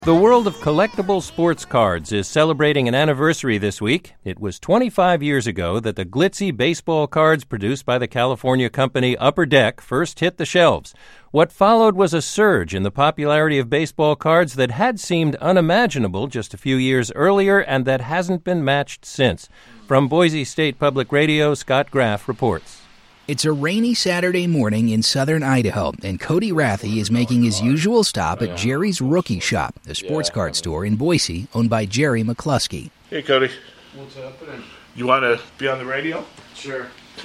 The world of collectible sports cards is celebrating an anniversary this week. It was 25 years ago that the glitzy baseball cards produced by the California company Upper Deck first hit the shelves. What followed was a surge in the popularity of baseball cards that had seemed unimaginable just a few years earlier and that hasn't been matched since. From Boise State Public Radio, Scott Graff reports. It's a rainy Saturday morning in southern Idaho, and Cody Rathie is making his usual stop at Jerry's Rookie Shop, a sports card store in Boise owned by Jerry McCluskey. Hey, Cody. What's happening? You want to be on the radio? Sure.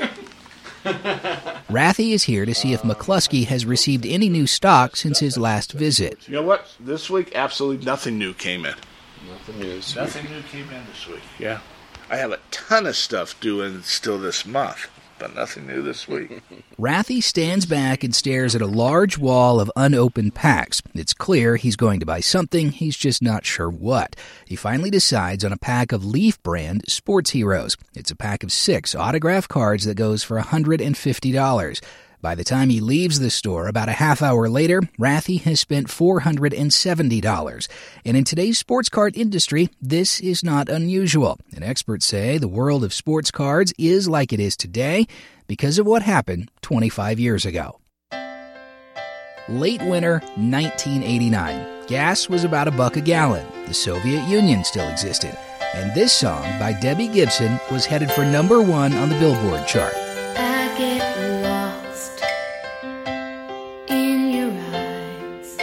Rathie is here to see if McCluskey has received any new stock since his last visit. You know what? This week, absolutely nothing new came in. Nothing new. Nothing new came in this week, yeah. I have a ton of stuff due still this month, but nothing new this week. Rathie stands back and stares at a large wall of unopened packs. It's clear he's going to buy something, he's just not sure what. He finally decides on a pack of Leaf brand Sports Heroes. It's a pack of 6 autographed cards that goes for $150. By the time he leaves the store, about a half hour later, Rathie has spent $470. And in today's sports card industry, this is not unusual. And experts say the world of sports cards is like it is today because of what happened 25 years ago. Late winter 1989. Gas was about $1 a gallon. The Soviet Union still existed. And this song by Debbie Gibson was headed for number 1 on the Billboard chart. I get lost in your eyes.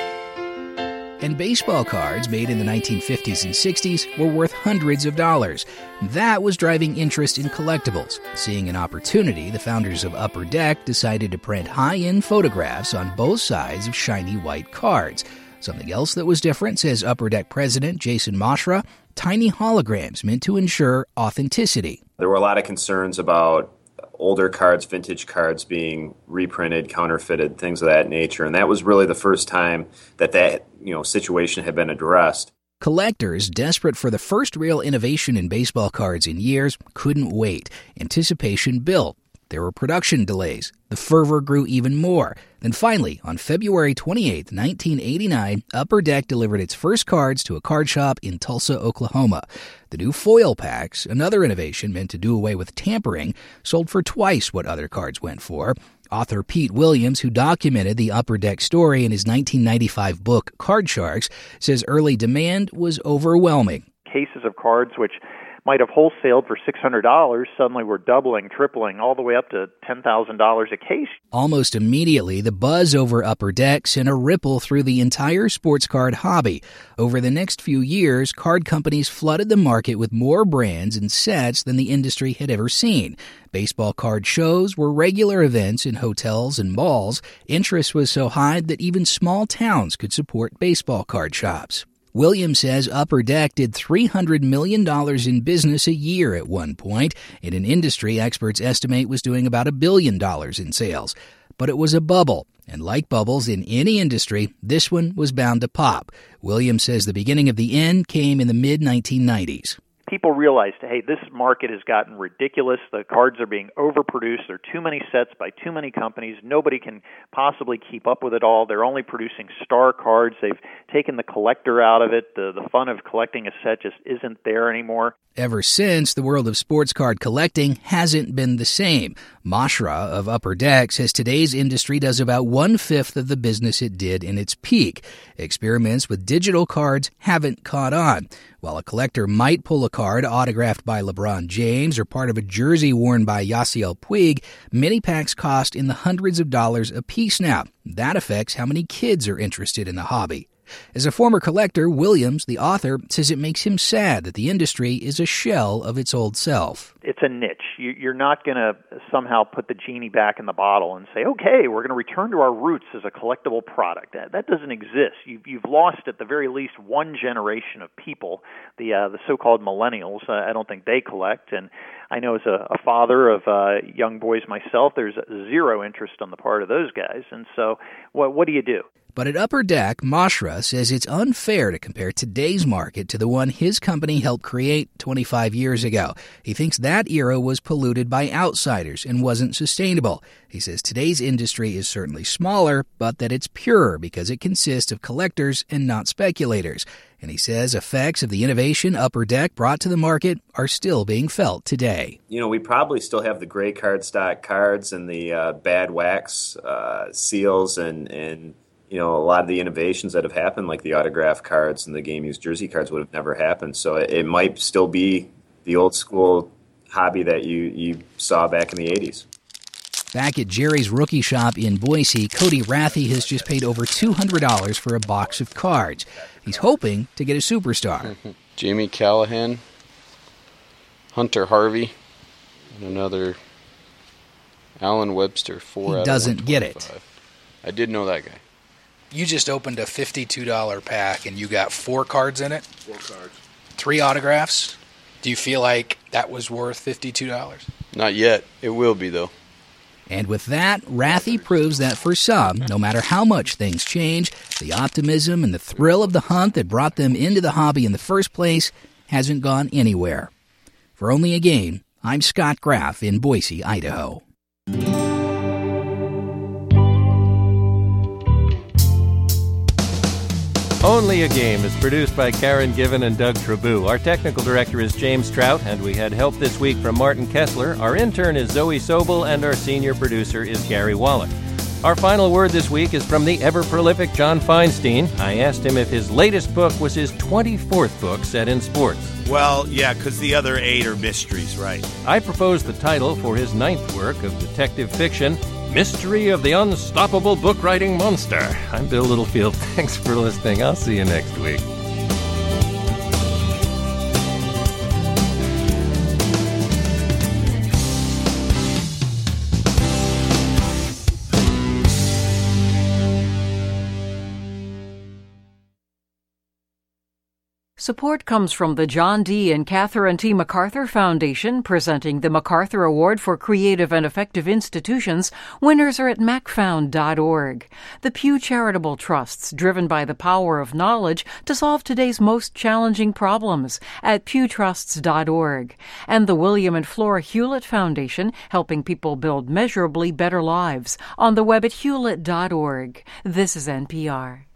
And baseball cards made in the 1950s and 60s were worth hundreds of dollars. That was driving interest in collectibles. Seeing an opportunity, the founders of Upper Deck decided to print high-end photographs on both sides of shiny white cards. Something else that was different, says Upper Deck president Jason Mashra, tiny holograms meant to ensure authenticity. There were a lot of concerns about older cards, vintage cards being reprinted, counterfeited, things of that nature. And that was really the first time that situation had been addressed. Collectors, desperate for the first real innovation in baseball cards in years, couldn't wait. Anticipation built. There were production delays. The fervor grew even more. Then finally, on February 28, 1989, Upper Deck delivered its first cards to a card shop in Tulsa, Oklahoma. The new foil packs, another innovation meant to do away with tampering, sold for twice what other cards went for. Author Pete Williams, who documented the Upper Deck story in his 1995 book, Card Sharks, says early demand was overwhelming. Cases of cards which might have wholesaled for $600 suddenly were doubling, tripling, all the way up to $10,000 a case. Almost immediately, the buzz over Upper Deck sent a ripple through the entire sports card hobby. Over the next few years, card companies flooded the market with more brands and sets than the industry had ever seen. Baseball card shows were regular events in hotels and malls. Interest was so high that even small towns could support baseball card shops. Williams says Upper Deck did $300 million in business a year at one point, in an industry experts estimate was doing about $1 billion in sales. But it was a bubble, and like bubbles in any industry, this one was bound to pop. Williams says the beginning of the end came in the mid-1990s. People realized, hey, this market has gotten ridiculous. The cards are being overproduced. There are too many sets by too many companies. Nobody can possibly keep up with it all. They're only producing star cards. They've taken the collector out of it. The fun of collecting a set just isn't there anymore. Ever since, the world of sports card collecting hasn't been the same. Mashra of Upper Deck says today's industry does about 1/5 of the business it did in its peak. Experiments with digital cards haven't caught on. While a collector might pull a card autographed by LeBron James or part of a jersey worn by Yasiel Puig, many packs cost in the hundreds of dollars a piece now. That affects how many kids are interested in the hobby. As a former collector, Williams, the author, says it makes him sad that the industry is a shell of its old self. It's a niche. You're not going to somehow put the genie back in the bottle and say, okay, we're going to return to our roots as a collectible product. That doesn't exist. You've lost at the very least one generation of people, the so-called millennials. I don't think they collect. And I know as a father of young boys myself, there's zero interest on the part of those guys. And so what do you do? But at Upper Deck, Mashra says it's unfair to compare today's market to the one his company helped create 25 years ago. He thinks that era was polluted by outsiders and wasn't sustainable. He says today's industry is certainly smaller, but that it's purer because it consists of collectors and not speculators. And he says effects of the innovation Upper Deck brought to the market are still being felt today. We probably still have the gray cardstock cards and the bad wax seals and a lot of the innovations that have happened, like the autograph cards and the game-used jersey cards, would have never happened. So it might still be the old-school hobby that you saw back in the 80s. Back at Jerry's Rookie Shop in Boise, Cody Rathie has just paid over $200 for a box of cards. He's hoping to get a superstar. Jamie Callahan, Hunter Harvey, and another Alan Webster. He doesn't get it. I did know that guy. You just opened a $52 pack and you got 4 cards in it? 4 cards. 3 autographs? Do you feel like that was worth $52? Not yet. It will be, though. And with that, Rathie proves that for some, no matter how much things change, the optimism and the thrill of the hunt that brought them into the hobby in the first place hasn't gone anywhere. For Only a Game, I'm Scott Graff in Boise, Idaho. Only a Game is produced by Karen Given and Doug Trabue. Our technical director is James Trout, and we had help this week from Martin Kessler. Our intern is Zoe Sobel, and our senior producer is Gary Wallach. Our final word this week is from the ever-prolific John Feinstein. I asked him if his latest book was his 24th book set in sports. Well, yeah, because the other 8 are mysteries, right? I proposed the title for his 9th work of detective fiction, Mystery of the Unstoppable Book-Writing Monster. I'm Bill Littlefield. Thanks for listening. I'll see you next week. Support comes from the John D. and Catherine T. MacArthur Foundation, presenting the MacArthur Award for Creative and Effective Institutions. Winners are at macfound.org. The Pew Charitable Trusts, driven by the power of knowledge to solve today's most challenging problems, at pewtrusts.org. And the William and Flora Hewlett Foundation, helping people build measurably better lives, on the web at hewlett.org. This is NPR.